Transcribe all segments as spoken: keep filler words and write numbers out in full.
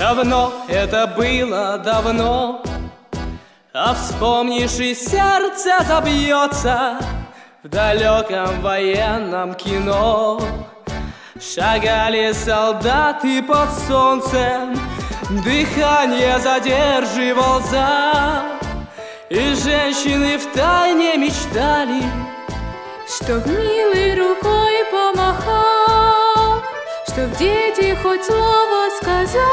Давно это было, давно, а вспомнишь, и сердце забьется в далеком военном кино. Шагали солдаты под солнцем, дыхание задерживал зал, и женщины втайне мечтали, чтоб милой рукой помахал, чтоб дети хоть слово сказали.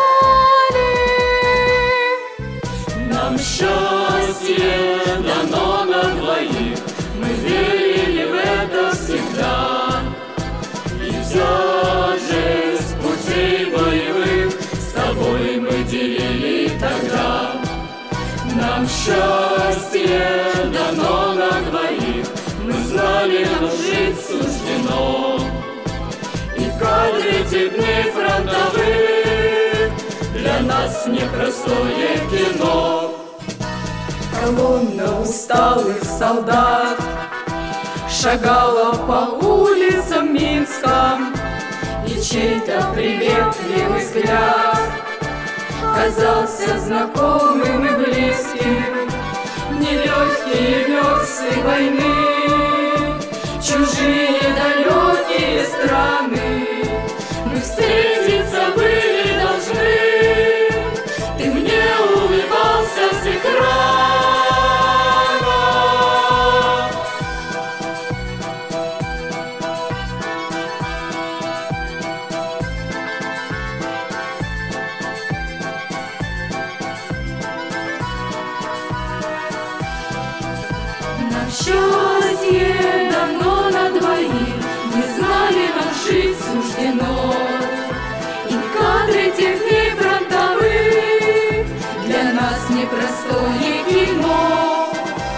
Нам счастье дано на двоих, мы верили в это всегда. И тяжесть путей боевых с тобой мы делили тогда. Нам счастье дано на двоих, мы знали, нам жить суждено. И кадры тех дней фронтовых для нас непростое кино. Колонна усталых солдат шагала по улицам Минска, и чей-то приветливый взгляд казался знакомым и близким. Нелегкие версты войны, чужие далекие страны, мы встретиться были должны. Ты мне улыбался с экрана. Нам счастье дано на двоих, мы знали, нам жить суждено. И кадры тех дней фронтовых для нас непростое кино.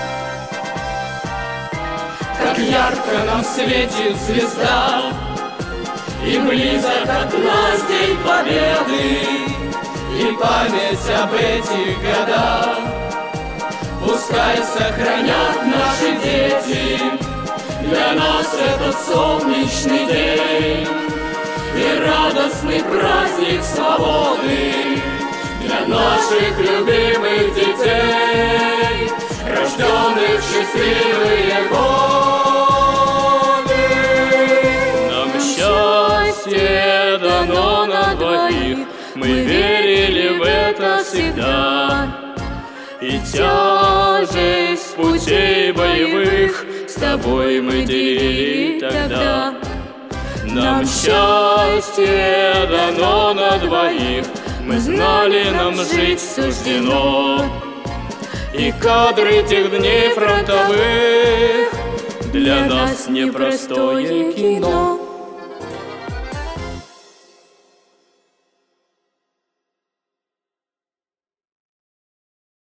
Как ярко нам светит звезда, и близок от нас день победы, и память об этих годах пускай сохранят наши дети. Для нас этот солнечный день и радостный праздник свободы. Для наших любимых детей, рожденных в счастливые годы. нам счастье дано на двоих, мы верили в это всегда. И тяжесть путей боевых с тобой мы делили тогда. Нам счастье дано на двоих, мы знали, нам жить суждено. И кадры тех дней фронтовых для нас непростое кино.